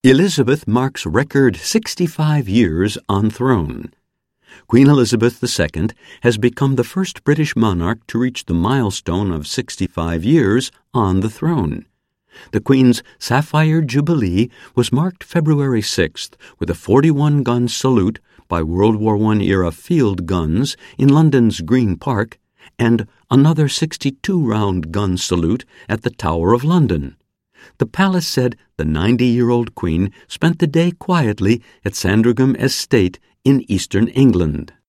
Elizabeth marks record 65 years on throne. Queen Elizabeth II has become the first British monarch to reach the milestone of 65 years on the throne. The Queen's Sapphire Jubilee was marked February 6th with a 41-gun salute by World War I-era field guns in London's Green Park and another 62-round gun salute at the Tower of London. The palace said the 90-year-old Queen spent the day quietly at Sandringham Estate in eastern England.